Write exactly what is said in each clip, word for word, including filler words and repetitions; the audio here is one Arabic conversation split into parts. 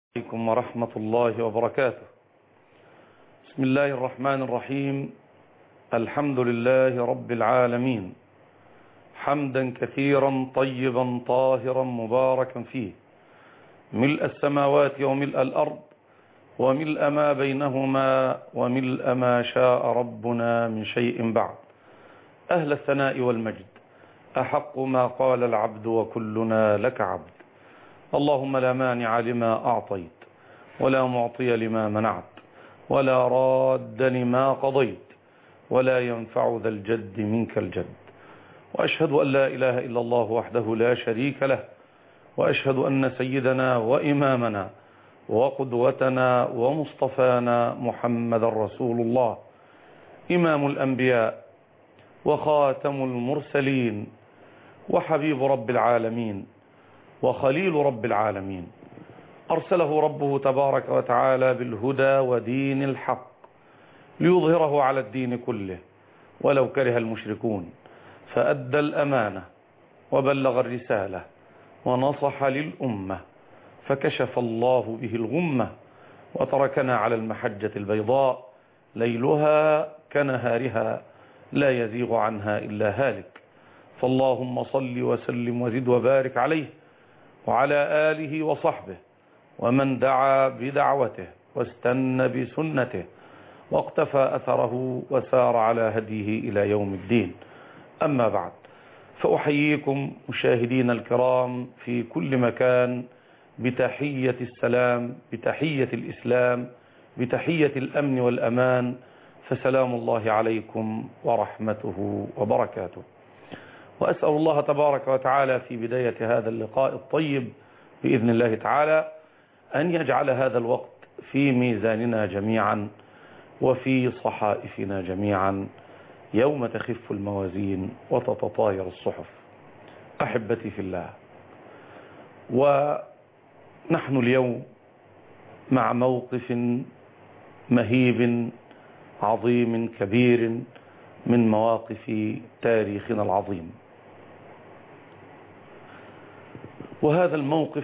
عليكم ورحمة الله وبركاته. بسم الله الرحمن الرحيم. الحمد لله رب العالمين، حمدا كثيرا طيبا طاهرا مباركا فيه، ملء السماوات وملء الأرض وملء ما بينهما وملء ما شاء ربنا من شيء بعد. أهل الثناء والمجد، أحق ما قال العبد وكلنا لك عبد. اللهم لا مانع لما أعطيت ولا معطي لما منعت ولا راد لما قضيت ولا ينفع ذا الجد منك الجد. وأشهد أن لا إله إلا الله وحده لا شريك له، وأشهد أن سيدنا وإمامنا وقدوتنا ومصطفانا محمد رسول الله، إمام الأنبياء وخاتم المرسلين وحبيب رب العالمين وخليل رب العالمين. أرسله ربه تبارك وتعالى بالهدى ودين الحق ليظهره على الدين كله ولو كره المشركون، فأدى الأمانة وبلغ الرسالة ونصح للأمة، فكشف الله به الغمة وتركنا على المحجة البيضاء ليلها كنهارها لا يزيغ عنها إلا هالك. فاللهم صل وسلم وزد وبارك عليه وعلى آله وصحبه ومن دعا بدعوته واستنى بسنته واقتفى أثره وسار على هديه إلى يوم الدين. أما بعد، فأحييكم مشاهدين الكرام في كل مكان بتحية السلام، بتحية الإسلام، بتحية الأمن والأمان، فسلام الله عليكم ورحمته وبركاته. وأسأل الله تبارك وتعالى في بداية هذا اللقاء الطيب بإذن الله تعالى أن يجعل هذا الوقت في ميزاننا جميعا وفي صحائفنا جميعا يوم تخف الموازين وتتطاير الصحف. أحبتي في الله، ونحن اليوم مع موقف مهيب عظيم كبير من مواقف تاريخنا العظيم. وهذا الموقف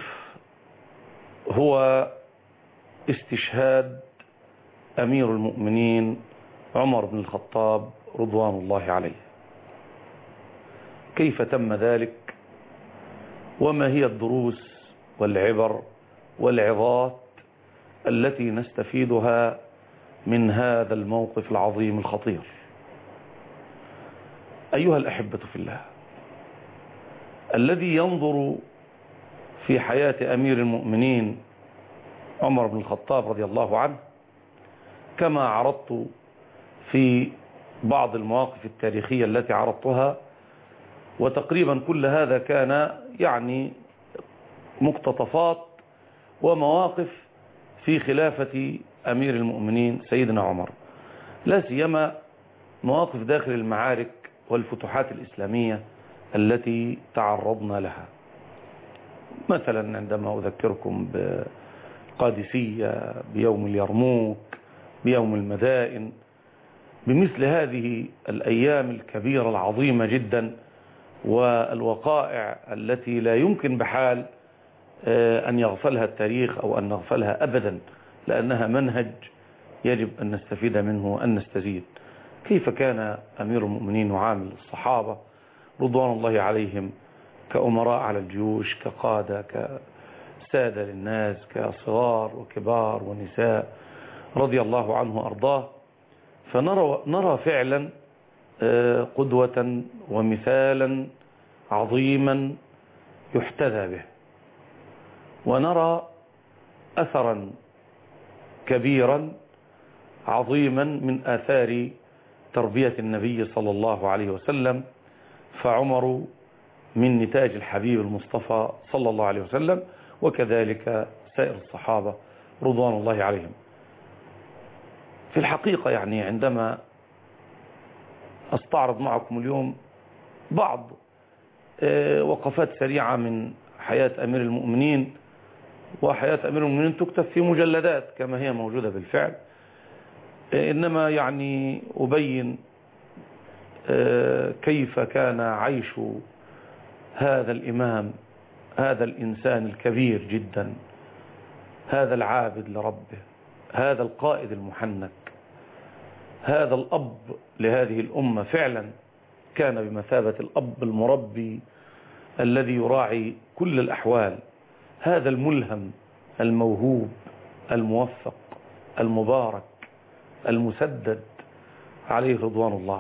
هو استشهاد أمير المؤمنين عمر بن الخطاب رضوان الله عليه. كيف تم ذلك؟ وما هي الدروس والعبر والعظات التي نستفيدها من هذا الموقف العظيم الخطير؟ أيها الأحبة في الله، الذي ينظر في حياة أمير المؤمنين عمر بن الخطاب رضي الله عنه كما عرضت في بعض المواقف التاريخية التي عرضتها، وتقريبا كل هذا كان يعني مقتطفات ومواقف في خلافة أمير المؤمنين سيدنا عمر، لا سيما مواقف داخل المعارك والفتوحات الإسلامية التي تعرضنا لها. مثلا عندما أذكركم بالقادسية، بيوم اليرموك، بيوم المدائن، بمثل هذه الأيام الكبيرة العظيمة جدا والوقائع التي لا يمكن بحال أن يغفلها التاريخ أو أن نغفلها أبدا، لأنها منهج يجب أن نستفيد منه وأن نستزيد. كيف كان أمير المؤمنين يعامل الصحابة رضوان الله عليهم كأمراء على الجيوش، كقادة، كسادة للناس، كصغار وكبار ونساء رضي الله عنه وأرضاه. فنرى نرى فعلا قدوة ومثالا عظيما يحتذى به، ونرى أثرا كبيرا عظيما من آثار تربية النبي صلى الله عليه وسلم. فعمر من نتاج الحبيب المصطفى صلى الله عليه وسلم، وكذلك سائر الصحابة رضوان الله عليهم. في الحقيقة يعني عندما أستعرض معكم اليوم بعض وقفات سريعة من حياة أمير المؤمنين، وحياة أمير المؤمنين تكتب في مجلدات كما هي موجودة بالفعل، إنما يعني أبين كيف كان عيش هذا الإمام، هذا الإنسان الكبير جدا هذا العابد لربه، هذا القائد المحنك، هذا الأب لهذه الأمة، فعلا كان بمثابة الأب المربي الذي يراعي كل الأحوال، هذا الملهم الموهوب الموفق المبارك المسدد عليه رضوان الله.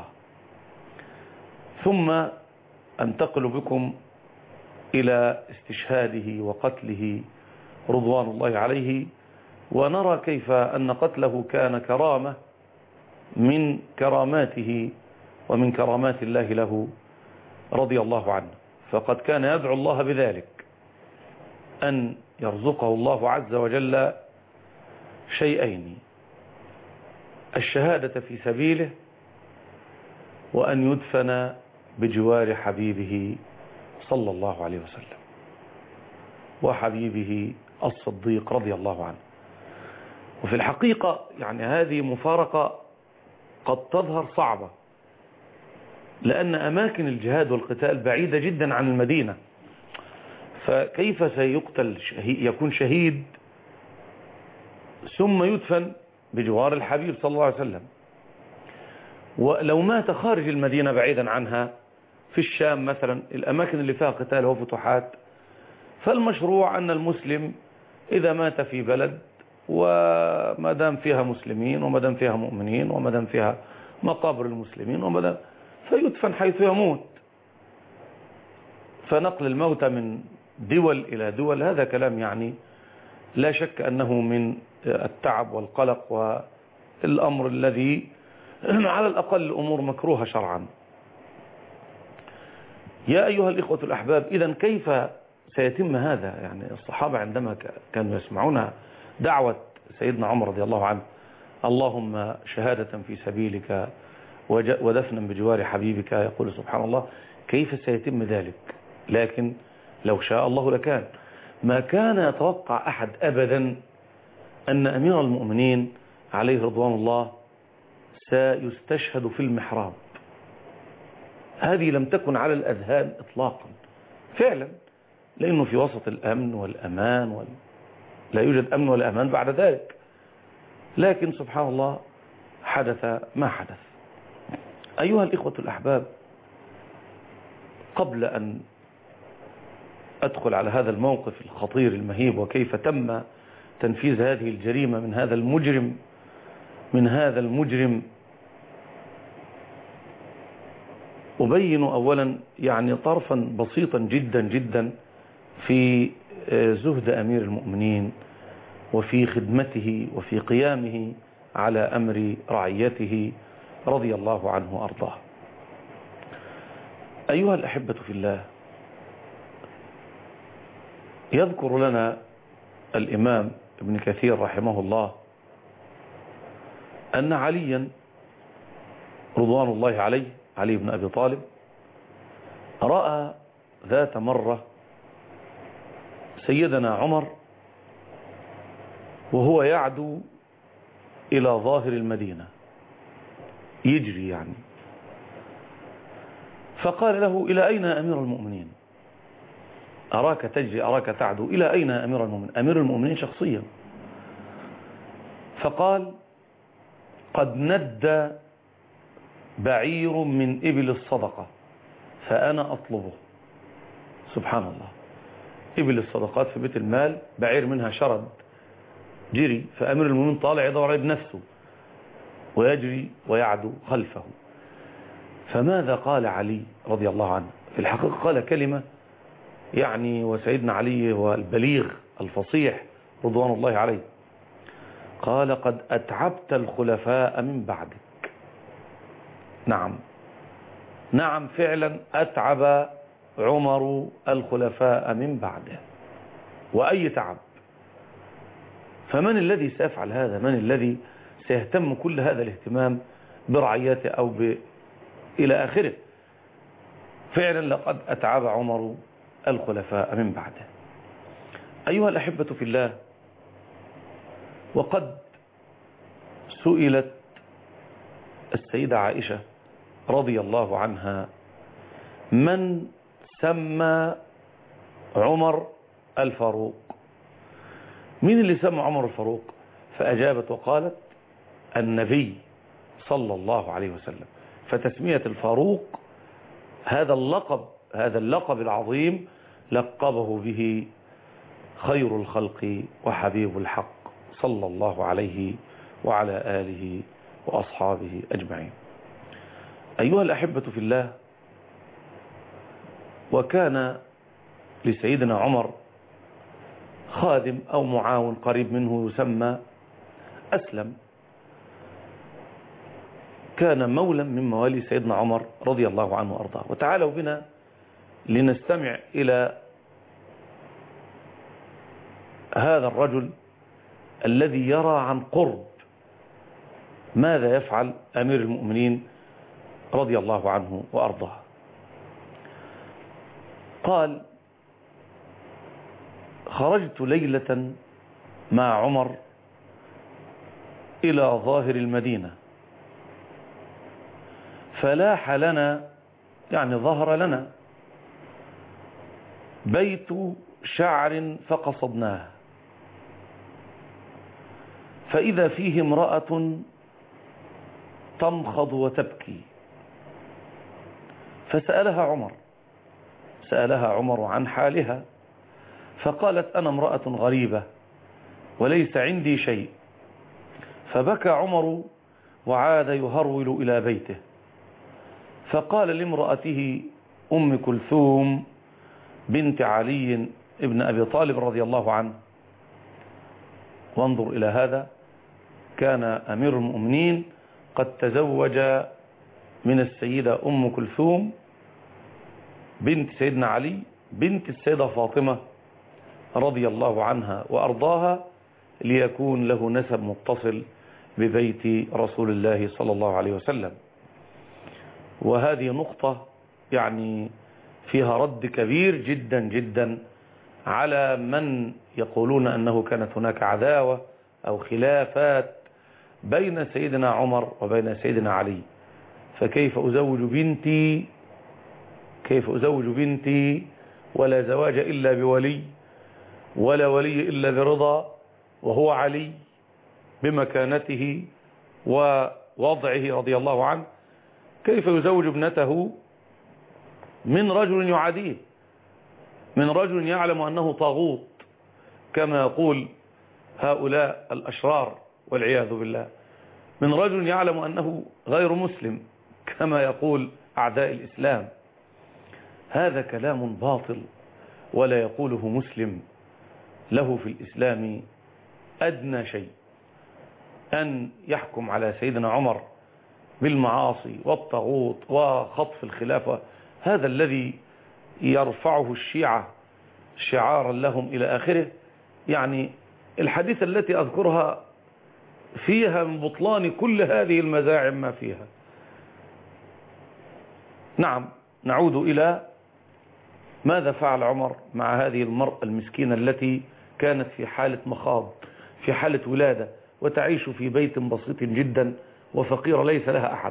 ثم أنتقل بكم إلى استشهاده وقتله رضوان الله عليه، ونرى كيف أن قتله كان كرامة من كراماته ومن كرامات الله له رضي الله عنه. فقد كان يدعو الله بذلك، أن يرزقه الله عز وجل شيئين: الشهادة في سبيله، وأن يدفن بجوار حبيبه صلى الله عليه وسلم وحبيبه الصديق رضي الله عنه. وفي الحقيقة يعني هذه مفارقة قد تظهر صعبة، لأن أماكن الجهاد والقتال بعيدة جدا عن المدينة، فكيف سيقتل شهيد يكون شهيد ثم يدفن بجوار الحبيب صلى الله عليه وسلم؟ ولو مات خارج المدينة بعيدا عنها في الشام مثلا، الأماكن اللي فيها قتال وفتوحات، فالمشروع أن المسلم إذا مات في بلد وما دام فيها مسلمين وما دام فيها مؤمنين وما دام فيها مقابر المسلمين وما دام فيدفن حيث يموت. فنقل الموتى من دول إلى دول هذا كلام يعني لا شك أنه من التعب والقلق والأمر الذي على الأقل أمور مكروهة شرعا. يا أيها الإخوة الأحباب، إذن كيف سيتم هذا؟ يعني الصحابة عندما كانوا يسمعون دعوة سيدنا عمر رضي الله عنه: اللهم شهادة في سبيلك ودفنا بجوار حبيبك، يقول سبحان الله كيف سيتم ذلك؟ لكن لو شاء الله لكان. ما كان يتوقع أحد أبدا أن أمير المؤمنين عليه رضوان الله سيستشهد في المحراب. هذه لم تكن على الأذهان إطلاقا فعلا، لأنه في وسط الأمن والأمان وال... لا يوجد أمن ولا أمان بعد ذلك. لكن سبحان الله حدث ما حدث. أيها الإخوة الأحباب، قبل أن أدخل على هذا الموقف الخطير المهيب وكيف تم تنفيذ هذه الجريمة من هذا المجرم من هذا المجرم أبين أولا يعني طرفا بسيطا جدا جدا في زهد أمير المؤمنين وفي خدمته وفي قيامه على أمر رعيته رضي الله عنه وأرضاه. أيها الأحبة في الله، يذكر لنا الإمام ابن كثير رحمه الله أن عليا رضوان الله عليه، علي بن أبي طالب، رأى ذات مرة سيدنا عمر وهو يعدو إلى ظاهر المدينة، يجري يعني، فقال له: إلى أين يا أمير المؤمنين؟ أراك تجري، أراك تعدو، إلى أين يا أمير المؤمنين؟ أمير المؤمنين شخصيا. فقال: قد ندى بعير من إبل الصدقة فأنا أطلبه. سبحان الله، إبل الصدقات في بيت المال، بعير منها شرد جري، فأمير المؤمنين طالع يدور عليه بنفسه ويجري ويعدو خلفه. فماذا قال علي رضي الله عنه؟ في الحقيقة قال كلمة يعني، وسيدنا علي هو البليغ الفصيح رضوان الله عليه، قال: قد أتعبت الخلفاء من بعدك. نعم نعم فعلا أتعب عمر الخلفاء من بعده، وأي تعب. فمن الذي سيفعل هذا؟ من الذي سيهتم كل هذا الاهتمام برعيته أو ب... إلى آخره؟ فعلا لقد أتعب عمر الخلفاء من بعده. أيها الأحبة في الله، وقد سئلت السيدة عائشة رضي الله عنها: من سمى عمر الفاروق؟ مين اللي سمى عمر الفاروق؟ فأجابت وقالت النبي صلى الله عليه وسلم. فتسمية الفاروق هذا اللقب هذا اللقب العظيم لقبه به خير الخلق وحبيب الحق صلى الله عليه وعلى آله وأصحابه أجمعين. أيها الأحبة في الله، وكان لسيدنا عمر خادم أو معاون قريب منه يسمى أسلم، كان مولا من موالي سيدنا عمر رضي الله عنه وأرضاه. وتعالوا بنا لنستمع إلى هذا الرجل الذي يرى عن قرب ماذا يفعل أمير المؤمنين رضي الله عنه وأرضاه. قال: خرجت ليلة مع عمر إلى ظاهر المدينة، فلاح لنا يعني ظهر لنا بيت شعر فقصدناه، فإذا فيه امرأة تمخض وتبكي، فسألها عمر سألها عمر عن حالها، فقالت: أنا امرأة غريبة وليس عندي شيء. فبكى عمر وعاد يهرول إلى بيته، فقال لامرأته أم كلثوم بنت علي ابن أبي طالب رضي الله عنه، وانظر إلى هذا، كان أمير المؤمنين قد تزوج من السيدة أم كلثوم بنت سيدنا علي بنت السيدة فاطمة رضي الله عنها وأرضاها، ليكون له نسب متصل ببيت رسول الله صلى الله عليه وسلم. وهذه نقطة يعني فيها رد كبير جدا جدا على من يقولون أنه كانت هناك عداوة أو خلافات بين سيدنا عمر وبين سيدنا علي. فكيف أزوج بنتي كيف أزوج بنتي ولا زواج إلا بولي ولا ولي إلا برضا، وهو علي بمكانته ووضعه رضي الله عنه، كيف يزوج ابنته من رجل يعاديه، من رجل يعلم أنه طاغوت كما يقول هؤلاء الأشرار والعياذ بالله، من رجل يعلم أنه غير مسلم كما يقول أعداء الإسلام. هذا كلام باطل ولا يقوله مسلم له في الإسلام أدنى شيء أن يحكم على سيدنا عمر بالمعاصي والطاغوت وخطف الخلافة. هذا الذي يرفعه الشيعة شعارا لهم إلى آخره. يعني الحديث التي أذكرها فيها من بطلان كل هذه المزاعم ما فيها. نعم، نعود إلى ماذا فعل عمر مع هذه المرأة المسكينة التي كانت في حالة مخاض، في حالة ولادة، وتعيش في بيت بسيط جدا وفقيرة ليس لها أحد.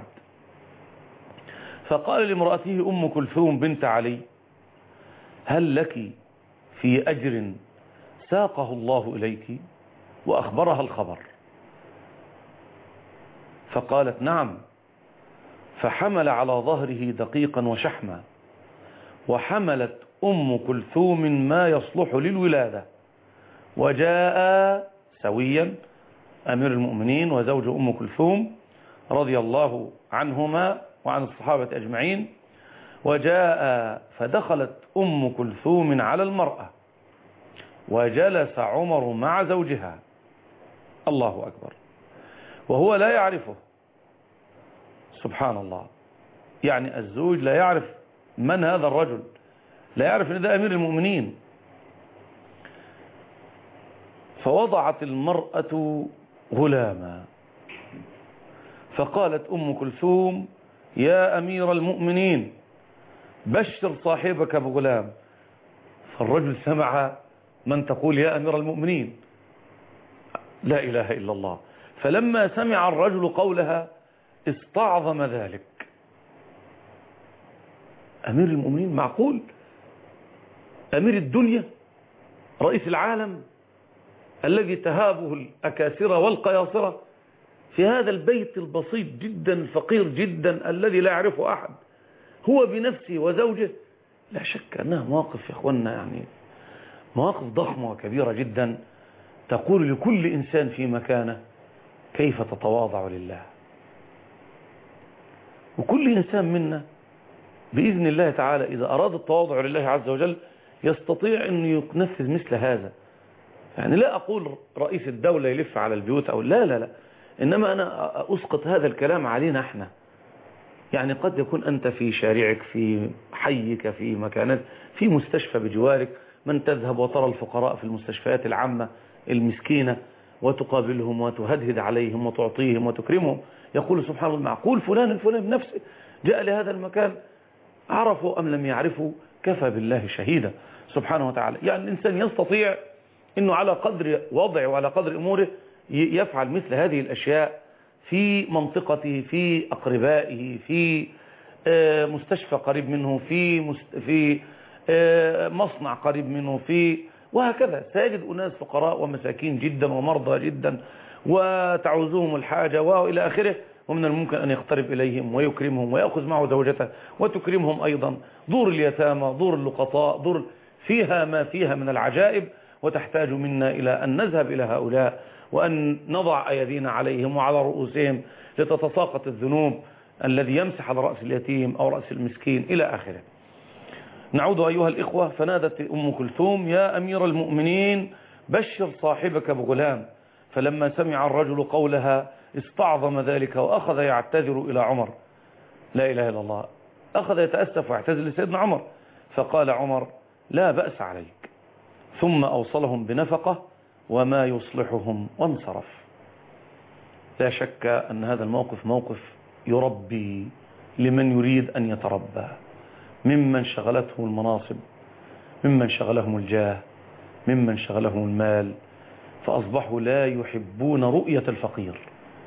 فقال لامرأته أم كلثوم بنت علي: هل لك في أجر ساقه الله إليك؟ وأخبرها الخبر، فقالت: نعم. فحمل على ظهره دقيقا وشحما، وحملت أم كلثوم ما يصلح للولادة، وجاء سويا أمير المؤمنين وزوج أم كلثوم رضي الله عنهما وعن الصحابة أجمعين، وجاء فدخلت أم كلثوم على المرأة، وجلس عمر مع زوجها، الله أكبر، وهو لا يعرفه، سبحان الله. يعني الزوج لا يعرف من هذا الرجل، لا يعرف أن ده أمير المؤمنين. فوضعت المرأة غلاما، فقالت أم كلثوم: يا أمير المؤمنين بشر صاحبك بغلام. فالرجل سمع من تقول يا أمير المؤمنين، لا إله إلا الله. فلما سمع الرجل قولها استعظم ذلك. أمير المؤمنين، معقول؟ أمير الدنيا، رئيس العالم، الذي تهابه الأكاسرة والقياصرة في هذا البيت البسيط جدا فقير جدا الذي لا يعرفه أحد، هو بنفسه وزوجه. لا شك أنها مواقف يا أخوانا، يعني مواقف ضخمة وكبيرة جدا تقول لكل إنسان في مكانه كيف تتواضع لله. وكل إنسان منا بإذن الله تعالى إذا أراد التواضع لله عز وجل يستطيع أن ينفذ مثل هذا. يعني لا أقول رئيس الدولة يلف على البيوت أو لا لا لا، إنما أنا أسقط هذا الكلام علينا احنا. يعني قد يكون أنت في شارعك، في حيك، في مكانات، في مستشفى بجوارك، من تذهب وترى الفقراء في المستشفيات العامة المسكينة وتقابلهم وتهدهد عليهم وتعطيهم وتكرمهم، يقول سبحان الله معقول فلان الفلان بنفسه جاء لهذا المكان، عرفوا أم لم يعرفوا كفى بالله شهيدا سبحانه وتعالى. يعني الإنسان يستطيع أنه على قدر وضعه وعلى قدر أموره يفعل مثل هذه الأشياء في منطقته، في أقربائه، في مستشفى قريب منه، في في مصنع قريب منه، في وهكذا. سيجد أناس فقراء ومساكين جدا ومرضى جدا وتعوزهم الحاجة وإلى آخره، ومن الممكن أن يقترب إليهم ويكرمهم ويأخذ معه زوجته وتكرمهم أيضا. دور اليتامى، دور اللقطاء، دور فيها ما فيها من العجائب، وتحتاج منا إلى أن نذهب إلى هؤلاء وأن نضع أيدينا عليهم وعلى رؤوسهم لتتساقط الذنوب الذي يمسح على رأس اليتيم أو رأس المسكين إلى آخره. نعود أيها الإخوة. فنادت أم كلثوم يا أمير المؤمنين بشر صاحبك بغلام، فلما سمع الرجل قولها استعظم ذلك وأخذ يعتذر إلى عمر. لا إله إلا الله. أخذ يتأسف ويعتذر لسيدنا عمر، فقال عمر لا بأس عليك، ثم أوصلهم بنفقة وما يصلحهم وانصرف. لا شك أن هذا الموقف موقف يربي لمن يريد أن يتربى، ممن شغلتهم المناصب، ممن شغلهم الجاه، ممن شغلهم المال، فأصبحوا لا يحبون رؤية الفقير،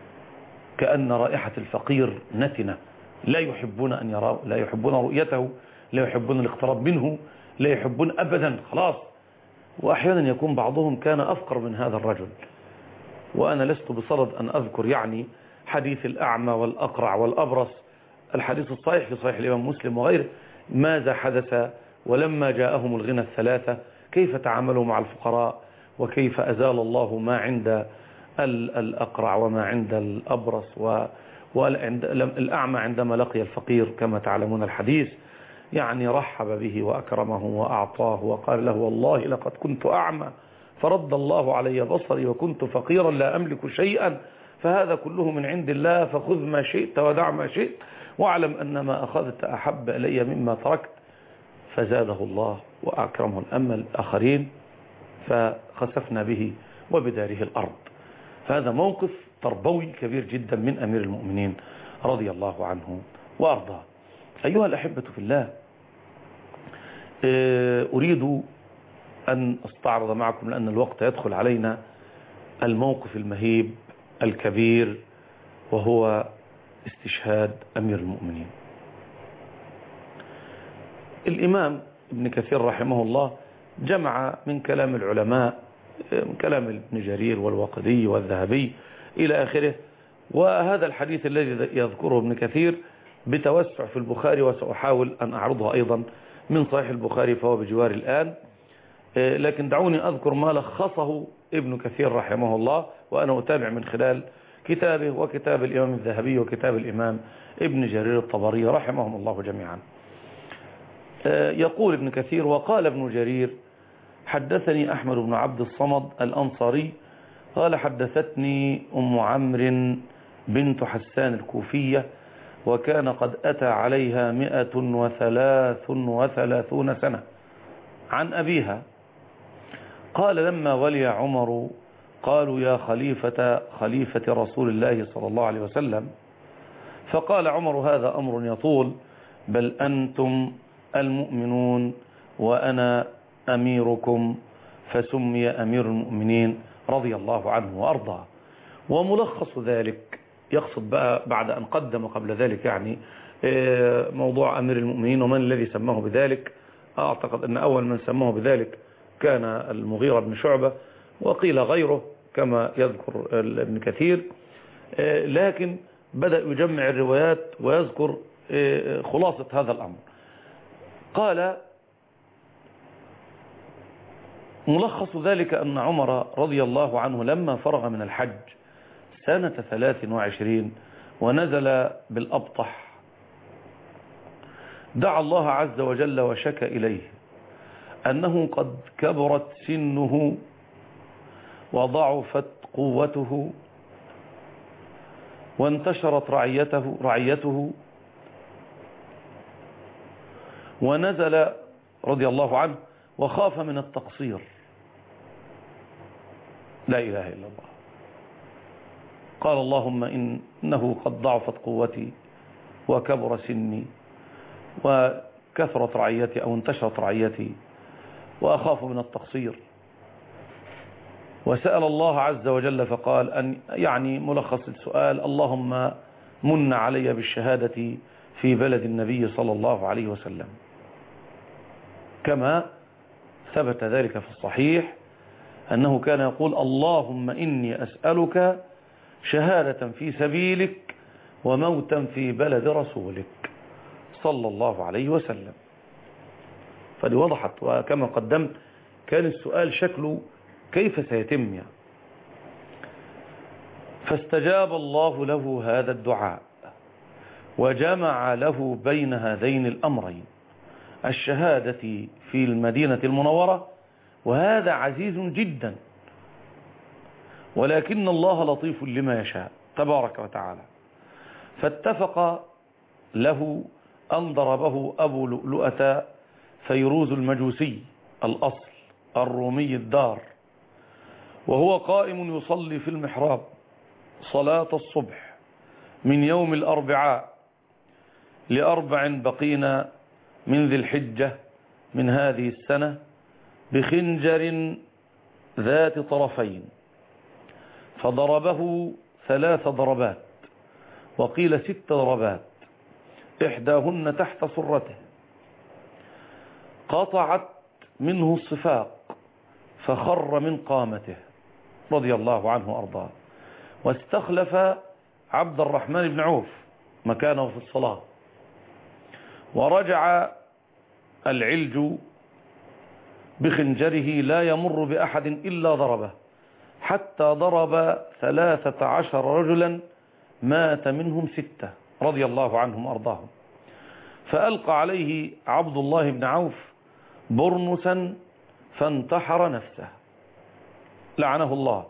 كأن رائحة الفقير نتنة، لا يحبون أن يراه، لا يحبون رؤيته، لا يحبون الاقتراب منه، لا يحبون أبدا، خلاص. وأحيانا يكون بعضهم كان أفقر من هذا الرجل. وأنا لست بصدد أن أذكر يعني حديث الأعمى والأقرع والأبرص، الحديث الصحيح في صحيح الإمام مسلم وغيره، ماذا حدث ولما جاءهم الغنى الثلاثة كيف تعاملوا مع الفقراء، وكيف أزال الله ما عند الأقرع وما عند الأبرص والأعمى عندما لقي الفقير كما تعلمون الحديث، يعني رحب به وأكرمه وأعطاه وقال له والله لقد كنت أعمى فرد الله علي بصري وكنت فقيرا لا أملك شيئا، فهذا كله من عند الله، فخذ ما شئت ودع ما شئت واعلم أن ما أخذت أحب إلي مما تركت. فزاده الله وأكرمه. أما الآخرين فخسفنا به وبداره الأرض. فهذا موقف تربوي كبير جدا من أمير المؤمنين رضي الله عنه وأرضاه. أيها الأحبة في الله، أريد أن أستعرض معكم لأن الوقت يدخل علينا الموقف المهيب الكبير، وهو استشهاد أمير المؤمنين. الإمام ابن كثير رحمه الله جمع من كلام العلماء، من كلام ابن جرير والواقدي والذهبي إلى آخره، وهذا الحديث الذي يذكره ابن كثير بتوسع في البخاري، وسأحاول أن أعرضه أيضا من صحيح البخاري فهو بجوار الآن، لكن دعوني أذكر ما لخصه ابن كثير رحمه الله وأنا أتابع من خلال كتابه وكتاب الإمام الذهبي وكتاب الإمام ابن جرير الطبري رحمهم الله جميعا. يقول ابن كثير وقال ابن جرير حدثني أحمد بن عبد الصمد الأنصاري قال حدثتني أم عمرو بنت حسان الكوفية وكان قد أتى عليها مئة وثلاث وثلاثون سنة عن أبيها قال لما ولي عمر قالوا يا خليفة خليفة رسول الله صلى الله عليه وسلم، فقال عمر هذا أمر يطول، بل أنتم المؤمنون وأنا أميركم، فسمي أمير المؤمنين رضي الله عنه وأرضاه. وملخص ذلك يقصد بقى بعد أن قدم قبل ذلك يعني موضوع أمير المؤمنين ومن الذي سماه بذلك. أعتقد أن أول من سماه بذلك كان المغيرة بن شعبة، وقيل غيره كما يذكر ابن كثير، لكن بدأ يجمع الروايات ويذكر خلاصة هذا الأمر. قال: ملخص ذلك أن عمر رضي الله عنه لما فرغ من الحج سنة ثلاث وعشرين ونزل بالأبطح دعا الله عز وجل وشكى إليه أنه قد كبرت سنه وضعفت قوته وانتشرت رعيته, رعيته ونزل رضي الله عنه وخاف من التقصير. لا إله إلا الله. قال: اللهم إنه قد ضعفت قوتي وكبر سني وكثرت رعيتي أو انتشرت رعيتي وأخاف من التقصير. وسأل الله عز وجل فقال أن يعني ملخص السؤال: اللهم من علي بالشهادة في بلد النبي صلى الله عليه وسلم، كما ثبت ذلك في الصحيح أنه كان يقول: اللهم إني أسألك شهادة في سبيلك وموتا في بلد رسولك صلى الله عليه وسلم. فدي وضحت، وكما قدمت كان السؤال شكله كيف سيتم يعني. فاستجاب الله له هذا الدعاء وجمع له بين هذين الأمرين، الشهادة في المدينة المنورة، وهذا عزيز جدا، ولكن الله لطيف لما يشاء تبارك وتعالى. فاتفق له أن ضربه أبو لؤلؤة فيروز المجوسي الأصل الرومي الدار، وهو قائم يصلي في المحراب صلاة الصبح من يوم الأربعاء لأربع بقين من ذي الحجة من هذه السنة بخنجر ذات طرفين، فضربه ثلاث ضربات، وقيل ست ضربات، إحداهن تحت سرته، قطعت منه الصفاق فخر من قامته رضي الله عنه وأرضاه، واستخلف عبد الرحمن بن عوف مكانه في الصلاة، ورجع العلج بخنجره لا يمر بأحد إلا ضربه، حتى ضرب ثلاثة عشر رجلا مات منهم ستة رضي الله عنهم وأرضاهم. فألقى عليه عبد الله بن عوف برنسا فانتحر نفسه لعنه الله.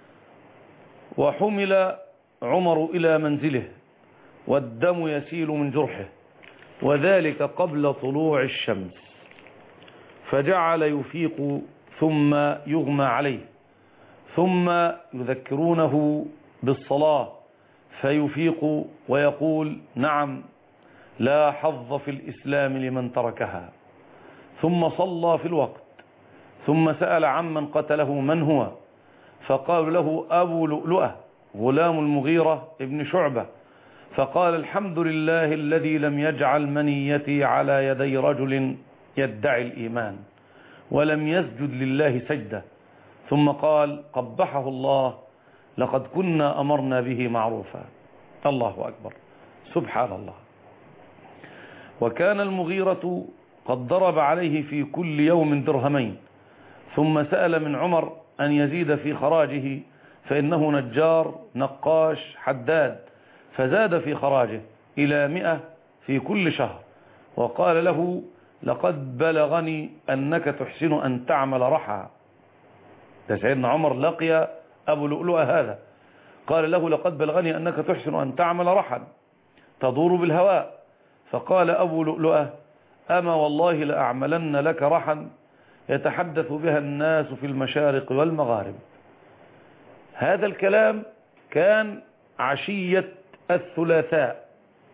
وحمل عمر إلى منزله والدم يسيل من جرحه، وذلك قبل طلوع الشمس، فجعل يفيق ثم يغمى عليه، ثم يذكرونه بالصلاة فيفيق ويقول: نعم لا حظ في الإسلام لمن تركها، ثم صلى في الوقت، ثم سأل عمن قتله من هو، فقال له: أبو لؤلؤة غلام المغيرة ابن شعبة، فقال: الحمد لله الذي لم يجعل منيتي على يدي رجل يدعي الإيمان ولم يسجد لله سجدة، ثم قال: قبحه الله لقد كنا أمرنا به معروفا. الله أكبر، سبحان الله. وكان المغيرة قد ضرب عليه في كل يوم درهمين، ثم سأل من عمر أن يزيد في خراجه، فإنه نجار نقاش حداد، فزاد في خراجه إلى مئة في كل شهر، وقال له: لقد بلغني أنك تحسن أن تعمل رحى. سيدنا عمر لقي أبو لؤلؤة هذا، قال له: لقد بلغني أنك تحسن أن تعمل رحى تدور بالهواء. فقال أبو لؤلؤة: أما والله لأعملن لك رحى يتحدث بها الناس في المشارق والمغارب. هذا الكلام كان عشية الثلاثاء،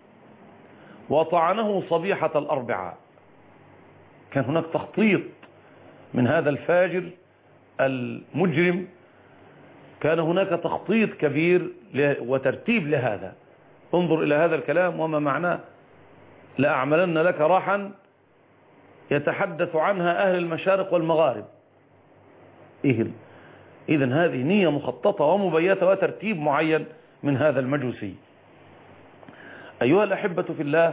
وطعنه صبيحة الأربعاء. كان هناك تخطيط من هذا الفاجر المجرم، كان هناك تخطيط كبير وترتيب لهذا. انظر إلى هذا الكلام وما معناه: لأعملن لك راحا يتحدث عنها أهل المشارق والمغارب. إيه إذن هذه نية مخططة ومبيتة وترتيب معين من هذا المجوسي. أيها الأحبة في الله،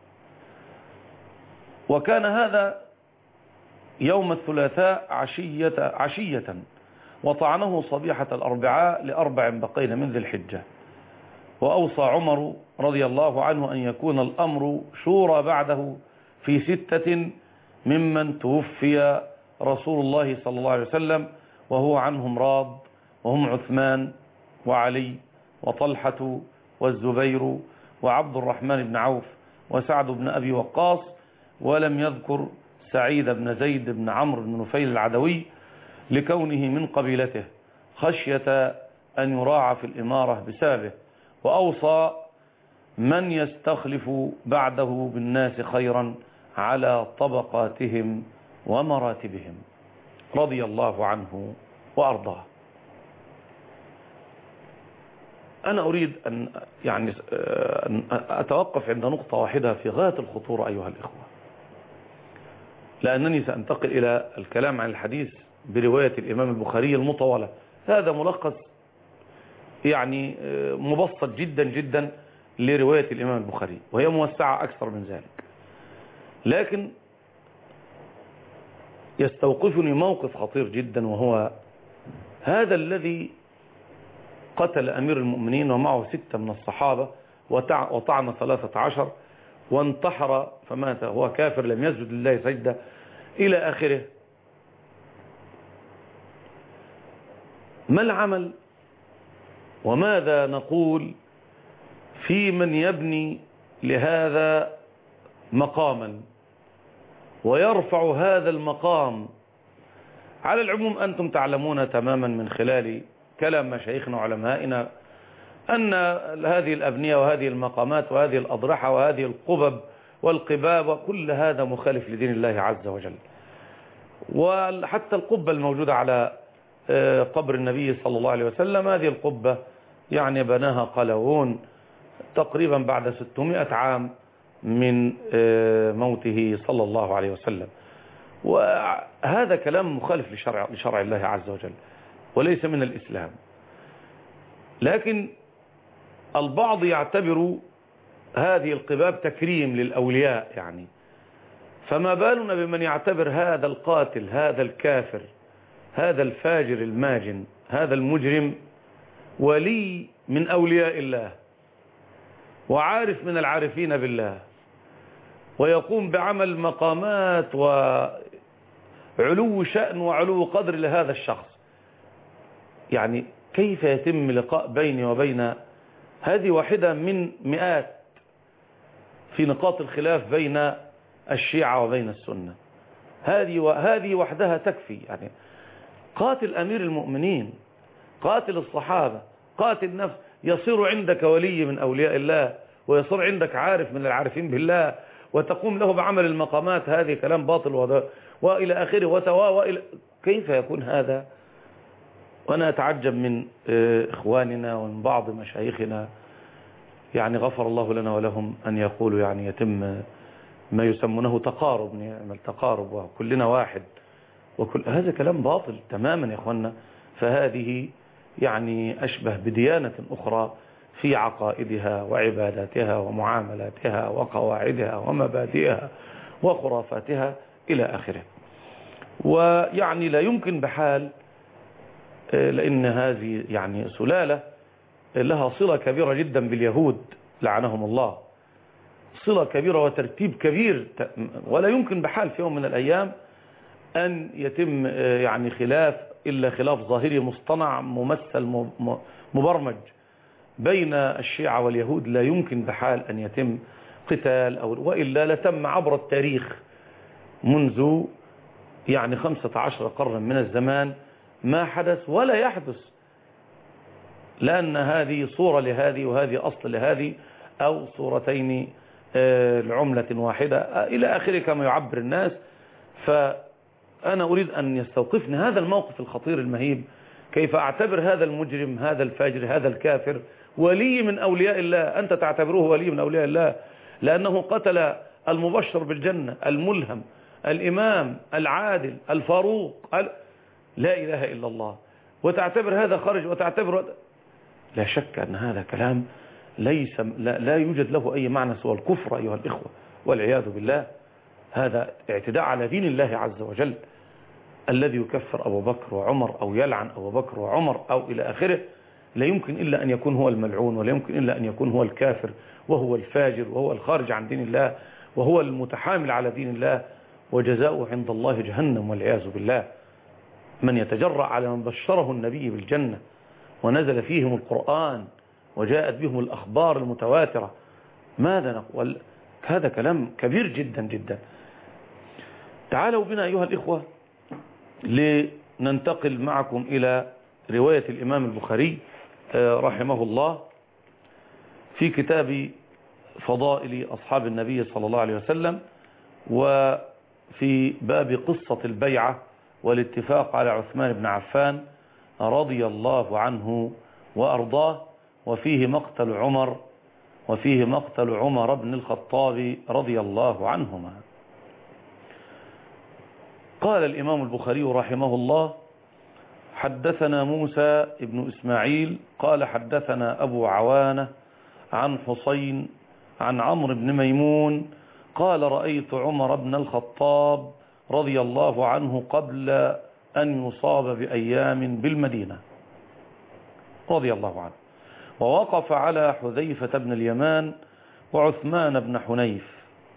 وكان هذا يوم الثلاثاء عشية, عشية وطعنه صبيحة الأربعاء لأربع بقين من ذي الحجة. وأوصى عمر رضي الله عنه أن يكون الأمر شورى بعده في ستة ممن توفي رسول الله صلى الله عليه وسلم وهو عنهم راض، وهم عثمان وعلي وطلحة والزبير وعبد الرحمن بن عوف وسعد بن أبي وقاص، ولم يذكر سعيد بن زيد بن عمرو بن نفيل العدوي لكونه من قبيلته خشية أن يراعى في الإمارة بسببه. وأوصى من يستخلف بعده بالناس خيرا على طبقاتهم ومراتبهم رضي الله عنه وأرضاه. أنا أريد أن يعني أن أتوقف عند نقطة واحدة في غاية الخطورة أيها الإخوة، لأنني سأنتقل إلى الكلام عن الحديث برواية الإمام البخاري المطولة. هذا ملخص يعني مبسط جدا جدا لرواية الإمام البخاري، وهي موسعة أكثر من ذلك، لكن يستوقفني موقف خطير جدا، وهو هذا الذي قتل أمير المؤمنين ومعه ستة من الصحابة وطعن ثلاثة عشر وانتحر فمات هو كافر لم يسجد لله سجدة إلى آخره. ما العمل وماذا نقول في من يبني لهذا مقاما ويرفع هذا المقام؟ على العموم أنتم تعلمون تماما من خلال كلام مشايخنا وعلمائنا أن هذه الأبنية وهذه المقامات وهذه الأضرحة وهذه القبب والقباب وكل هذا مخالف لدين الله عز وجل. وحتى القبة الموجودة على قبر النبي صلى الله عليه وسلم، هذه القبة يعني بناها قلاوون تقريبا بعد ستمائة عام من موته صلى الله عليه وسلم. وهذا كلام مخالف لشرع, لشرع الله عز وجل وليس من الإسلام. لكن البعض يعتبر هذه القباب تكريم للأولياء يعني، فما بالنا بمن يعتبر هذا القاتل هذا الكافر هذا الفاجر الماجن هذا المجرم ولي من أولياء الله وعارف من العارفين بالله، ويقوم بعمل مقامات وعلو شأن وعلو قدر لهذا الشخص. يعني كيف يتم لقاء بيني وبين هذه واحدة من مئات في نقاط الخلاف بين الشيعة وبين السنة؟ هذه وهذه وحدها تكفي. يعني قاتل أمير المؤمنين، قاتل الصحابة، قاتل نفس، يصير عندك ولي من أولياء الله ويصير عندك عارف من العارفين بالله وتقوم له بعمل المقامات. هذه كلام باطل وإلى آخره وتوا وإلى كيف يكون هذا؟ وأنا أتعجب من إخواننا ومن بعض مشايخنا يعني غفر الله لنا ولهم أن يقولوا يعني يتم ما يسمونه تقارب، نعمل تقارب وكلنا واحد وكل هذا كلام باطل تماما يا إخواننا. فهذه يعني أشبه بديانة أخرى في عقائدها وعباداتها ومعاملاتها وقواعدها ومبادئها وخرافاتها إلى آخره. ويعني لا يمكن بحال، لأن هذه يعني سلالة لها صلة كبيرة جدا باليهود لعنهم الله، صلة كبيرة وترتيب كبير، ولا يمكن بحال في يوم من الأيام أن يتم يعني خلاف إلا خلاف ظاهري مصطنع ممثل مبرمج بين الشيعة واليهود. لا يمكن بحال أن يتم قتال أو وإلا لتم عبر التاريخ منذ يعني خمسة عشر قرنا من الزمان ما حدث ولا يحدث، لأن هذه صورة لهذه وهذه أصل لهذه أو صورتين لعملة واحدة إلى آخره كما يعبر الناس. فأنا أريد أن يستوقفني هذا الموقف الخطير المهيب، كيف أعتبر هذا المجرم هذا الفاجر هذا الكافر ولي من أولياء الله. أنت تعتبره ولي من أولياء الله لأنه قتل المبشر بالجنة الملهم الإمام العادل الفاروق. لا إله إلا الله. وتعتبر هذا خرج وتعتبر، لا شك أن هذا كلام ليس لا, لا يوجد له أي معنى سوى الكفر أيها الإخوة والعياذ بالله. هذا اعتداء على دين الله عز وجل. الذي يكفر أبو بكر وعمر أو يلعن أبو بكر وعمر أو إلى آخره لا يمكن إلا أن يكون هو الملعون، ولا يمكن إلا أن يكون هو الكافر وهو الفاجر وهو الخارج عن دين الله وهو المتحامل على دين الله، وجزاؤه عند الله جهنم والعياذ بالله. من يتجرأ على من بشره النبي بالجنة ونزل فيهم القرآن وجاءت بهم الأخبار المتواترة، ماذا نقول؟ هذا كلام كبير جدا جدا. تعالوا بنا أيها الإخوة لننتقل معكم إلى رواية الإمام البخاري رحمه الله في كتاب فضائل أصحاب النبي صلى الله عليه وسلم، وفي باب قصة البيعة والاتفاق على عثمان بن عفان رضي الله عنه وأرضاه، وفيه مقتل عمر وفيه مقتل عمر بن الخطاب رضي الله عنهما. قال الإمام البخاري رحمه الله: حدثنا موسى بن إسماعيل قال حدثنا أبو عوانة عن حسين عن عمرو بن ميمون قال: رأيت عمر بن الخطاب رضي الله عنه قبل أن يصاب بأيام بالمدينة رضي الله عنه، ووقف على حذيفة بن اليمان وعثمان بن حنيف.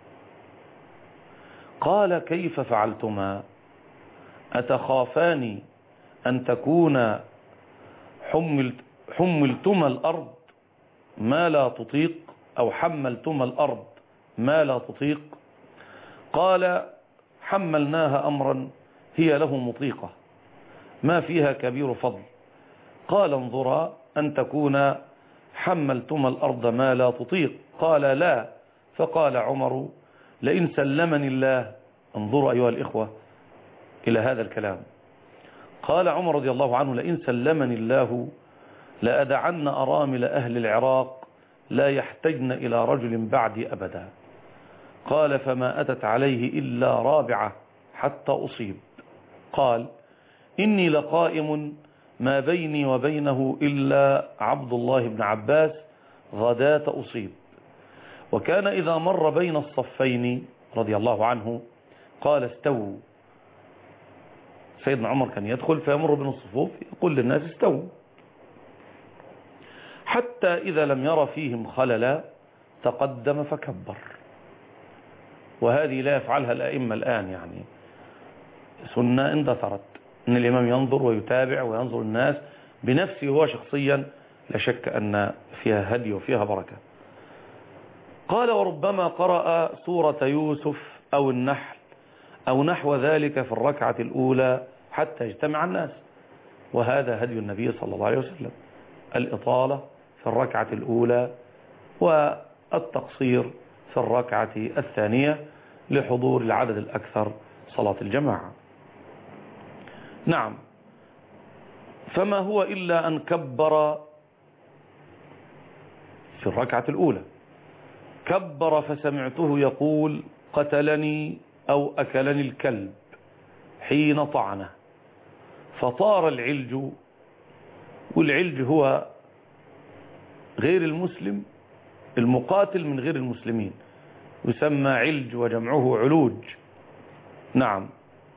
قال: كيف فعلتما؟ أتخافان أن تكون حملت حملتما الأرض ما لا تطيق، أو حملتما الأرض ما لا تطيق؟ قال: حملناها أمرا هي له مطيقة ما فيها كبير فضل. قال: انظرا أن تكون حملتما الأرض ما لا تطيق. قال: لا. فقال عمر: لئن سلمني الله. انظروا أيها الإخوة إلى هذا الكلام. قال عمر رضي الله عنه: لئن سلمني الله لأدعن أرامل أهل العراق لا يحتجن إلى رجل بعدي أبدا. قال: فما أتت عليه إلا رابعة حتى أصيب. قال: إني لقائم ما بيني وبينه إلا عبد الله بن عباس غداة أصيب. وكان إذا مر بين الصفين رضي الله عنه قال: استووا. سيدنا عمر كان يدخل فيمر بين الصفوف يقول للناس: استووا. حتى إذا لم ير فيهم خللا تقدم فكبر. وهذه لا يفعلها الأئمة الآن، يعني سنة اندثرت أن الإمام ينظر ويتابع وينظر الناس بنفسه هو شخصيا، لا شك أن فيها هدي وفيها بركة. قال: وربما قرأ سورة يوسف أو النحل أو نحو ذلك في الركعة الأولى حتى يجتمع الناس، وهذا هدي النبي صلى الله عليه وسلم، الإطالة في الركعة الأولى والتقصير في الركعة الثانية لحضور العدد الأكثر صلاة الجماعة. نعم. فما هو إلا أن كبر في الركعة الأولى، كبر فسمعته يقول: قتلني أو أكلني الكلب حين طعنه. فطار العلج، والعلج هو غير المسلم المقاتل من غير المسلمين، يسمى علج وجمعه علوج. نعم.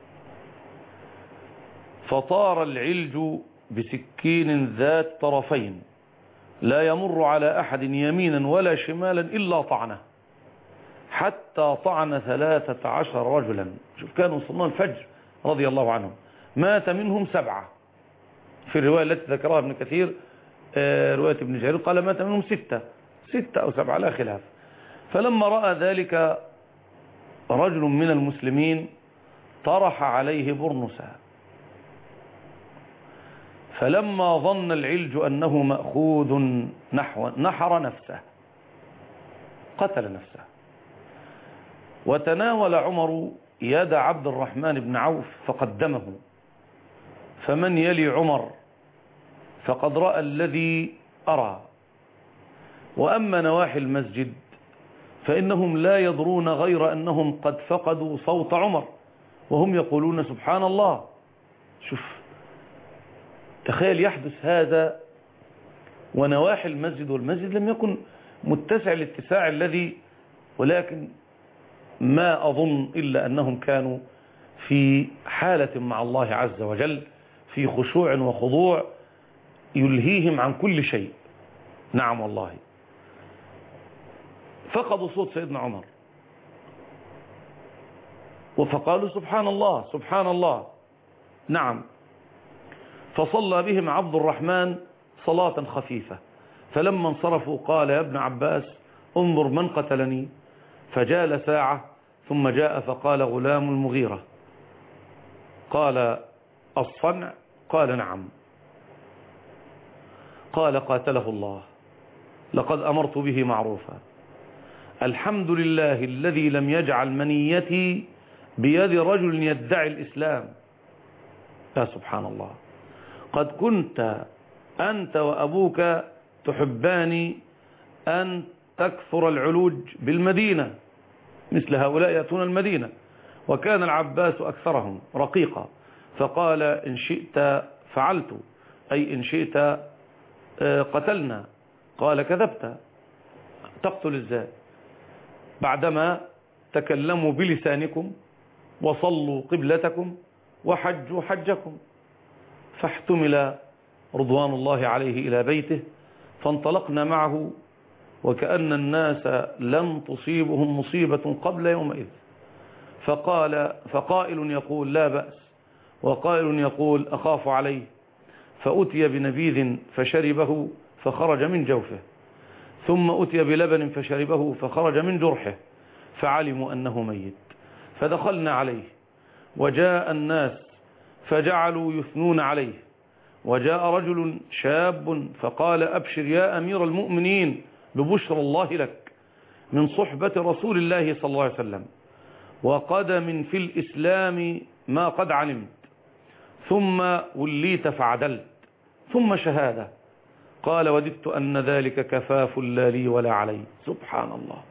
فطار العلج بسكين ذات طرفين لا يمر على أحد يمينا ولا شمالا إلا طعنه، حتى طعن ثلاثة عشر رجلا. شوف، كانوا صنان الفجر رضي الله عنهم، مات منهم سبعة في الرواية التي ذكرها ابن كثير، رواية ابن جرير قال مات منهم ستة ستة أو سبعة لا خلاف. فلما رأى ذلك رجل من المسلمين طرح عليه برنسا، فلما ظن العلج أنه مأخوذ نحو نحر نفسه، قتل نفسه. وتناول عمر يد عبد الرحمن بن عوف فقدمه، فمن يلي عمر فقد رأى الذي أرى. وأما نواحي المسجد فإنهم لا يدرون غير أنهم قد فقدوا صوت عمر، وهم يقولون: سبحان الله. شوف، تخيل يحدث هذا ونواحي المسجد، والمسجد لم يكن متسع الاتساع الذي، ولكن ما أظن إلا أنهم كانوا في حالة مع الله عز وجل، في خشوع وخضوع يلهيهم عن كل شيء. نعم والله. فقدوا صوت سيدنا عمر فقالوا سبحان الله سبحان الله. نعم. فصلى بهم عبد الرحمن صلاة خفيفة، فلما انصرفوا قال يا ابن عباس انظر من قتلني، فجال ساعة ثم جاء فقال غلام المغيرة. قال الصنع؟ قال نعم. قال قاتله الله، لقد أمرت به معروفا، الحمد لله الذي لم يجعل منيتي بيد رجل يدعي الإسلام. يا سبحان الله، قد كنت أنت وأبوك تحبان أن تكثر العلوج بالمدينة، مثل هؤلاء يأتون المدينة، وكان العباس أكثرهم رقيقا، فقال إن شئت فعلت، أي إن شئت قتلنا. قال كذبت، تقتل ازاي؟ بعدما تكلموا بلسانكم وصلوا قبلتكم وحجوا حجكم. فاحتمل رضوان الله عليه إلى بيته، فانطلقنا معه وكأن الناس لم تصيبهم مصيبة قبل يومئذ. فقال فقائل يقول لا بأس، وقائل يقول أخاف عليه، فأتي بنبيذ فشربه فخرج من جوفه، ثم أتي بلبن فشربه فخرج من جرحه، فعلموا أنه ميت. فدخلنا عليه وجاء الناس فجعلوا يثنون عليه، وجاء رجل شاب فقال أبشر يا أمير المؤمنين ببشر الله لك من صحبة رسول الله صلى الله عليه وسلم وقدم في الإسلام ما قد علمت، ثم وليت فعدلت، ثم شهادة. قال وددت أن ذلك كفاف لا لي ولا علي. سبحان الله.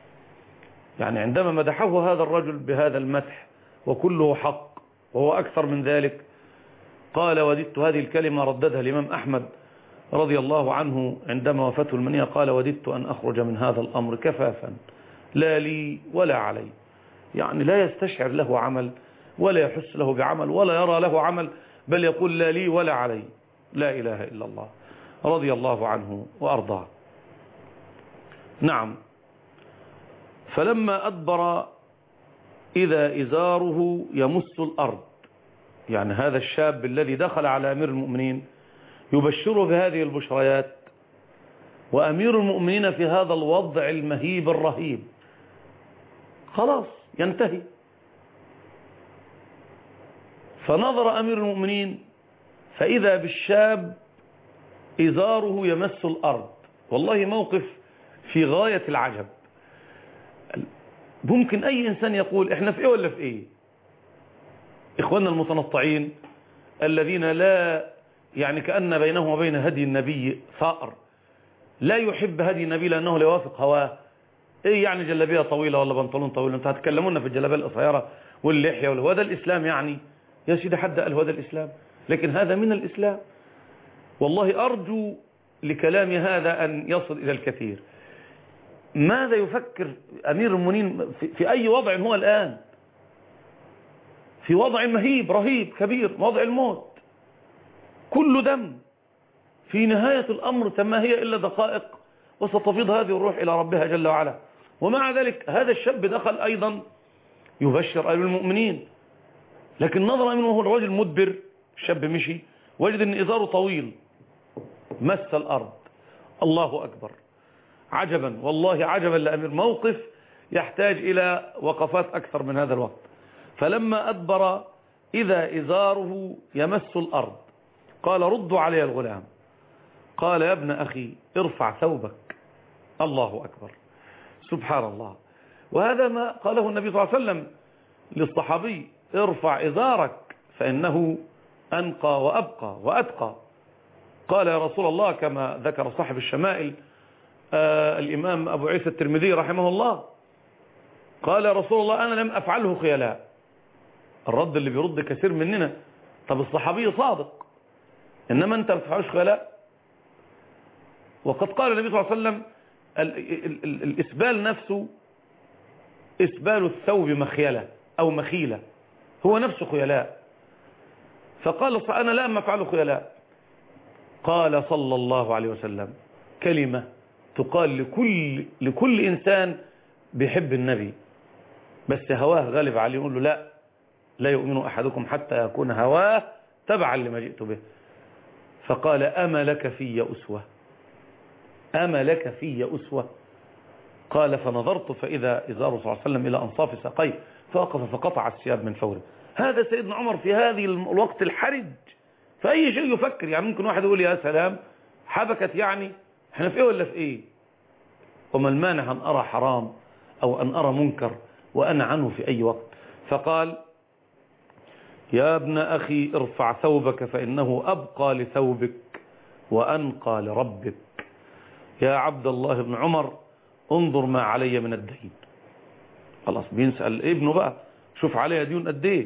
يعني عندما مدحه هذا الرجل بهذا المدح وكله حق وهو أكثر من ذلك، قال وددت، هذه الكلمة رددها الإمام أحمد رضي الله عنه عندما وفاته المنية، قال وددت أن أخرج من هذا الأمر كفافا لا لي ولا علي. يعني لا يستشعر له عمل ولا يحس له بعمل ولا يرى له عمل، بل يقول لا لي ولا علي. لا إله إلا الله، رضي الله عنه وأرضاه. نعم. فلما أدبر إذا إزاره يمس الأرض، يعني هذا الشاب الذي دخل على أمير المؤمنين يبشره بهذه البشريات، وأمير المؤمنين في هذا الوضع المهيب الرهيب، خلاص ينتهي. فنظر أمير المؤمنين فإذا بالشاب إزاره يمس الأرض. والله موقف في غاية العجب. ممكن أي إنسان يقول إحنا في إيه ولا في إيه؟ إخواننا المتنطعين الذين لا يعني كأن بينهم وبين هدي النبي ثأر، لا يحب هدي النبي لأنه لا يوافق هواه. إيه يعني جلابية طويلة ولا بنطلون طويل؟ أنت هتكلمونا في الجلابية القصيرة واللحية ولا هو ده الإسلام؟ يعني يا سيدي حد قال هو ده الإسلام؟ لكن هذا من الإسلام. والله أرجو لكلام هذا أن يصل إلى الكثير. ماذا يفكر أمير المؤمنين في, في أي وضع هو الآن؟ في وضع مهيب رهيب كبير، وضع الموت، كل دم، في نهاية الأمر ما هي إلا دقائق وستفيض هذه الروح إلى ربها جل وعلا. ومع ذلك هذا الشاب دخل أيضا يبشر أهل المؤمنين، لكن نظر منه وهو الرجل مدبر، الشاب مشي وجد أن إزاره طويل مس الأرض. الله أكبر، عجبا والله عجبا لأمير، موقف يحتاج إلى وقفات أكثر من هذا الوقت. فلما أدبر إذا إزاره يمس الأرض قال ردوا علي الغلام. قال يا ابن أخي ارفع ثوبك. الله أكبر، سبحان الله. وهذا ما قاله النبي صلى الله عليه وسلم للصحابي، ارفع إزارك فإنه أنقى وأبقى وأتقى. قال يا رسول الله كما ذكر صاحب الشمائل آه الإمام أبو عيسى الترمذي رحمه الله، قال يا رسول الله أنا لم أفعله خيلاء. الرد اللي بيرد كثير مننا. طب الصحابي صادق، إنما أنت ما تفعلش خيلاء. وقد قال النبي صلى الله عليه وسلم ال ال ال الإسبال نفسه إسبال الثوب مخيلة أو مخيلة، هو نفسه خيلاء. فقال أنا لا أفعل خيلاء. قال صلى الله عليه وسلم كلمة تقال لكل, لكل إنسان بيحب النبي بس هواه غالب عليه، يقول له لا لا يؤمن أحدكم حتى يكون هواه تبعا لما جئت به. فقال أما لك في أسوة، أما لك في أسوة. قال فنظرت فإذا إزار صلى الله عليه وسلم إلى أنصاف ساقيه فوقف فقطع الثياب من فوره. هذا سيدنا عمر في هذه الوقت الحرج فأي شيء يفكر. يعني ممكن واحد يقول يا سلام حبكت، يعني احنا في ايه ولا في ايه؟ وما المانع أن أرى حرام أو أن أرى منكر وأنا عنه في أي وقت. فقال يا ابن أخي ارفع ثوبك فإنه أبقى لثوبك وأنقى لربك. يا عبد الله بن عمر انظر ما علي من الدين. خلاص بينسأل ابنه بقى شوف علي دين قد ايه.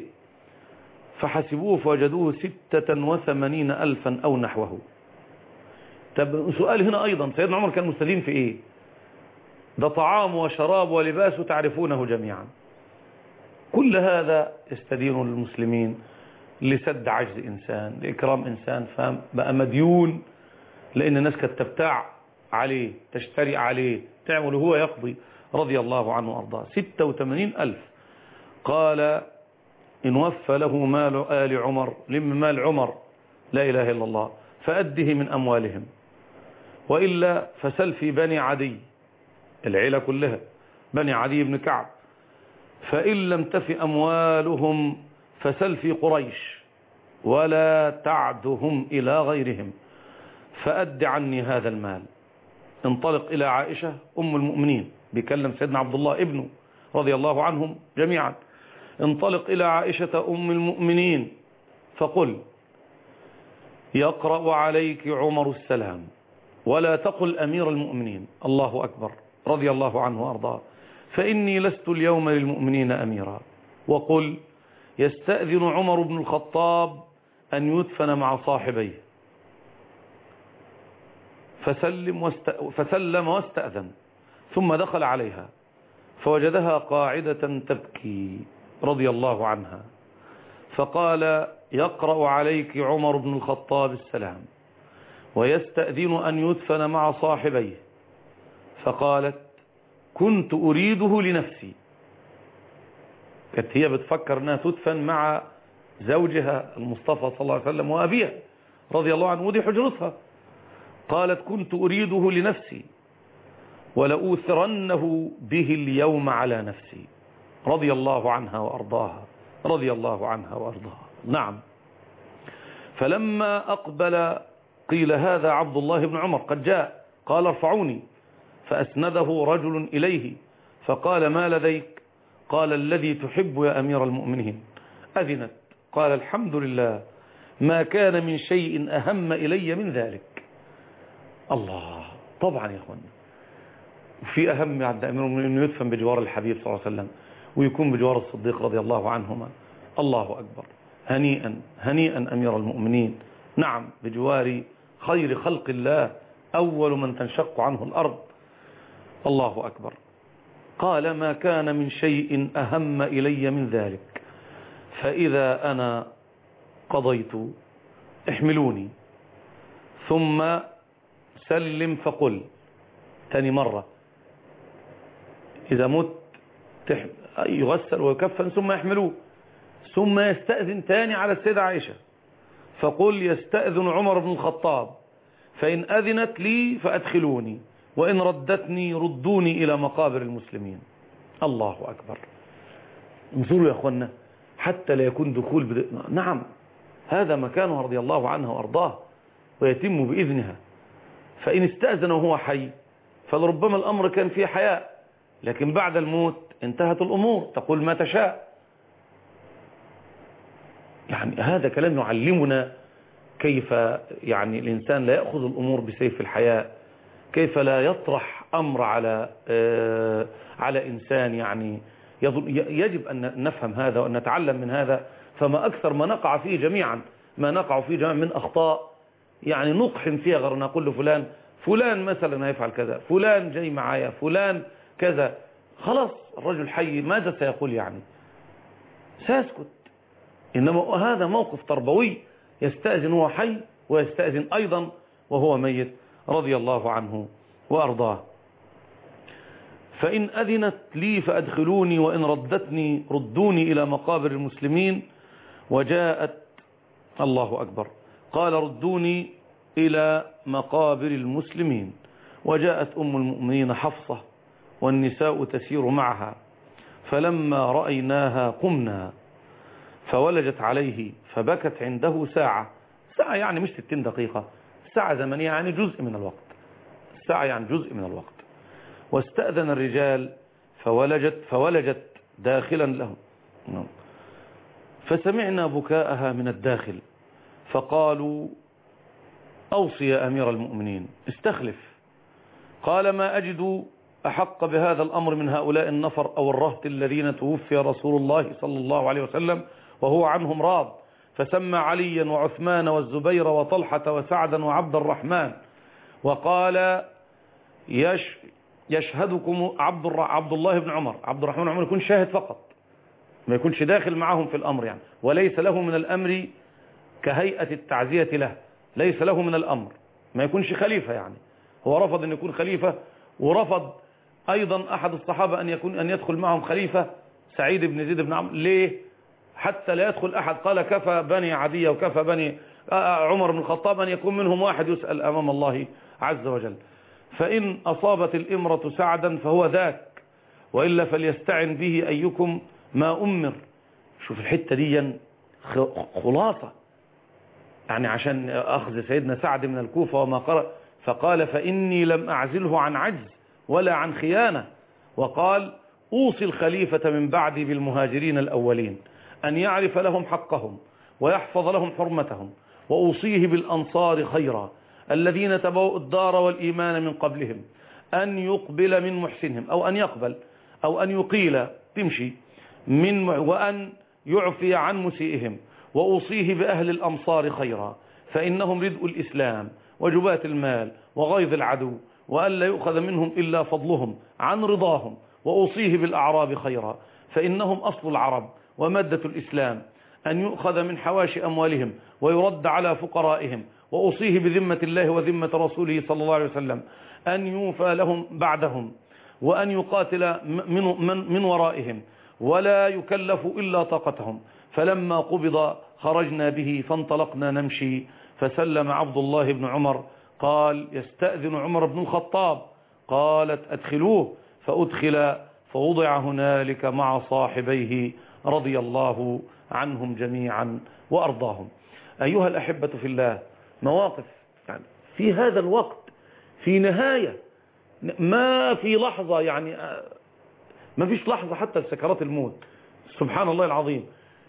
فحسبوه فوجدوه ستة وثمانين ألفا أو نحوه. طب سؤال هنا أيضا، سيدنا عمر كان مستدين في ايه؟ ده طعام وشراب ولباس تعرفونه جميعا. كل هذا يستدين المسلمين لسد عجز إنسان، لإكرام إنسان، فهم بقى مديون لأن الناس كانت تبتاع عليه تشتري عليه تعمل هو يقضي رضي الله عنه وأرضاه. ستة وثمانين ألف. قال إن وفى له مال آل عمر لم مال عمر لا إله إلا الله فأده من أموالهم، وإلا فسل في بني عدي العيلة كلها بني عدي بن كعب، فإن لم تف أموالهم فسل في قريش ولا تعدهم إلى غيرهم فأد عني هذا المال. انطلق إلى عائشة أم المؤمنين، بيكلم سيدنا عبد الله ابنه رضي الله عنهم جميعا. انطلق إلى عائشة أم المؤمنين فقل يقرأ عليك عمر السلام ولا تقل أمير المؤمنين. الله أكبر رضي الله عنه وأرضاه. فإني لست اليوم للمؤمنين أميرا. وقل يستأذن عمر بن الخطاب أن يدفن مع صاحبيه. فسلم, واست... فسلم واستأذن ثم دخل عليها فوجدها قاعدة تبكي رضي الله عنها. فقال يقرأ عليك عمر بن الخطاب السلام ويستأذن أن يدفن مع صاحبيه. فقالت كنت أريده لنفسي. كانت هي بتفكر أنها تدفن مع زوجها المصطفى صلى الله عليه وسلم وأبيها رضي الله عنه، ودي حجرتها. قالت كنت أريده لنفسي ولأوثرنه به اليوم على نفسي. رضي الله عنها وأرضاها رضي الله عنها وأرضاها. نعم. فلما أقبل قيل هذا عبد الله بن عمر قد جاء. قال ارفعوني. فأسنده رجل إليه فقال ما لديك؟ قال الذي تحب يا أمير المؤمنين. أذنت. قال الحمد لله ما كان من شيء أهم إلي من ذلك. الله. طبعا يا أخوان في أهم عند أمير المؤمنين أنه يدفن بجوار الحبيب صلى الله عليه وسلم ويكون بجوار الصديق رضي الله عنهما. الله أكبر. هنيئا هنيئا أمير المؤمنين. نعم بجوار خير خلق الله أول من تنشق عنه الأرض. الله أكبر. قال ما كان من شيء أهم إلي من ذلك، فإذا أنا قضيت احملوني ثم سلم فقل. تاني مرة إذا مت يغسل ويكفن ثم يحملوه. ثم يستأذن تاني على السيدة عائشة فقل يستأذن عمر بن الخطاب فإن أذنت لي فأدخلوني وإن ردتني ردوني إلى مقابر المسلمين. الله أكبر. انظروا يا أخوانا حتى لا يكون دخول بد... نعم هذا مكانه رضي الله عنه وأرضاه ويتم بإذنها. فإن استأذن وهو حي فلربما الأمر كان فيه حياء، لكن بعد الموت انتهت الأمور تقول ما تشاء. يعني هذا كلام يعلمنا كيف يعني الإنسان لا يأخذ الأمور بسيف الحياء، كيف لا يطرح أمر على آه على إنسان. يعني يجب أن نفهم هذا وأن نتعلم من هذا. فما أكثر ما نقع فيه جميعا ما نقع فيه جميعا من أخطاء يعني نقحم فيها غير نقول له فلان فلان مثلا هيفعل كذا، فلان جاي معايا، فلان كذا، خلاص الرجل حي ماذا سيقول؟ يعني سيسكت. إنما هذا موقف تربوي يستأذن وهو حي ويستأذن أيضا وهو ميت رضي الله عنه وأرضاه. فإن أذنت لي فأدخلوني وإن ردتني ردوني إلى مقابر المسلمين. وجاءت الله أكبر قال ردوني إلى مقابر المسلمين. وجاءت أم المؤمنين حفصة والنساء تسير معها، فلما رأيناها قمنا فولجت عليه فبكت عنده ساعة. ساعة يعني مش ستين دقيقة، ساعة زمنية يعني جزء من الوقت، ساعة يعني جزء من الوقت. واستأذن الرجال فولجت, فولجت داخلا لهم، فسمعنا بكاءها من الداخل فقالوا أوصي يا أمير المؤمنين استخلف. قال ما أجد أحق بهذا الأمر من هؤلاء النفر أو الرهط الذين توفي رسول الله صلى الله عليه وسلم وهو عنهم راض. فسمى عليا وعثمان والزبير وطلحة وسعدا وعبد الرحمن وقال يش يشهدكم عبد, عبد الله بن عمر. عبد الرحمن بن عمر يكون شاهد فقط، ما يكونش داخل معهم في الأمر يعني، وليس له من الأمر كهيئة التعزية له، ليس له من الأمر، ما يكونش خليفة يعني. هو رفض أن يكون خليفة، ورفض أيضا أحد الصحابة أن يكون أن يدخل معهم خليفة سعيد بن زيد بن عمرو. ليه؟ حتى لا يدخل أحد. قال كفى بني عدية وكفى بني عمر بن الخطاب أن يكون منهم واحد يسأل أمام الله عز وجل. فإن أصابت الإمرة سعدا فهو ذاك، وإلا فليستعن به أيكم ما أمر. شوف الحتة دي خلاصة يعني عشان أخذ سيدنا سعد من الكوفة وما قرأ. فقال فإني لم أعزله عن عجز ولا عن خيانة. وقال أوصي الخليفة من بعدي بالمهاجرين الأولين أن يعرف لهم حقهم ويحفظ لهم حرمتهم، وأوصيه بالأنصار خيرا الذين تبوأوا الدار والإيمان من قبلهم أن يقبل من محسنهم، أو أن يقبل أو أن يقيل تمشي من، وأن يعفي عن مسيئهم. وأوصيه بأهل الأمصار خيرا فإنهم ردء الإسلام وجبات المال وغيظ العدو، وألا يؤخذ منهم إلا فضلهم عن رضاهم. وأوصيه بالأعراب خيرا فإنهم أصل العرب ومادة الإسلام، أن يؤخذ من حواشي أموالهم ويرد على فقرائهم. وأوصيه بذمة الله وذمة رسوله صلى الله عليه وسلم أن يوفى لهم بعدهم، وأن يقاتل من, من, من ورائهم ولا يكلف إلا طاقتهم. فلما قبض خرجنا به فانطلقنا نمشي، فسلم عبد الله بن عمر قال يستأذن عمر بن الخطاب. قالت أدخلوه، فأدخل فوضع هنالك مع صاحبيه رضي الله عنهم جميعا وأرضاهم. أيها الأحبة في الله، مواقف يعني في هذا الوقت في نهاية ما في لحظة، يعني ما فيش لحظة حتى لسكرات الموت. سبحان الله العظيم،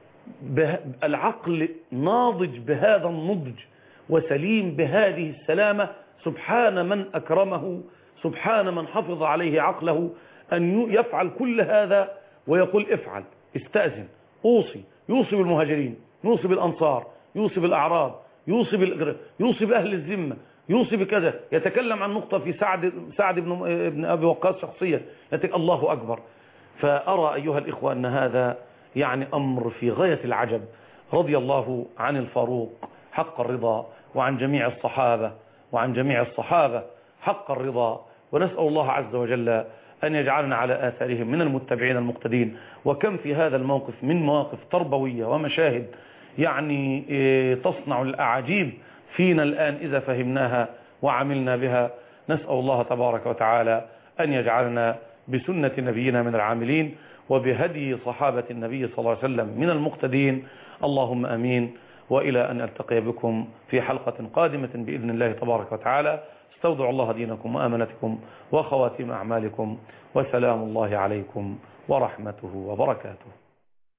العقل ناضج بهذا النضج وسليم بهذه السلامة. سبحان من أكرمه، سبحان من حفظ عليه عقله أن يفعل كل هذا ويقول افعل، استأذن، أوصي، يوصي بالمهاجرين، يوصي بالأنصار، يوصي بالأعراب، يوصي بالإجراء، يوصي بأهل الذمة، يوصي بكذا. يتكلم عن نقطة في سعد سعد بن ابن أبي وقاص شخصيا، الله أكبر. فأرى أيها الإخوة أن هذا يعني أمر في غاية العجب. رضي الله عن الفاروق حق الرضا، وعن جميع الصحابة وعن جميع الصحابة حق الرضا. ونسأل الله عز وجل أن يجعلنا على آثارهم من المتبعين المقتدين. وكم في هذا الموقف من مواقف تربوية ومشاهد يعني تصنع الأعاجيب فينا الآن إذا فهمناها وعملنا بها. نسأل الله تبارك وتعالى أن يجعلنا بسنة نبينا من العاملين، وبهدي صحابة النبي صلى الله عليه وسلم من المقتدين. اللهم أمين. وإلى أن ألتقي بكم في حلقة قادمة بإذن الله تبارك وتعالى. استودع الله دينكم وأمانتكم وخواتم أعمالكم، وسلام الله عليكم ورحمته وبركاته.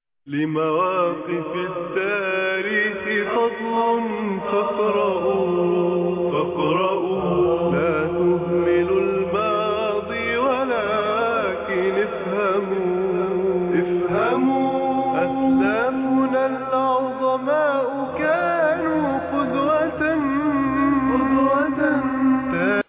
لمواقف التاريخ فضل فاقرؤوا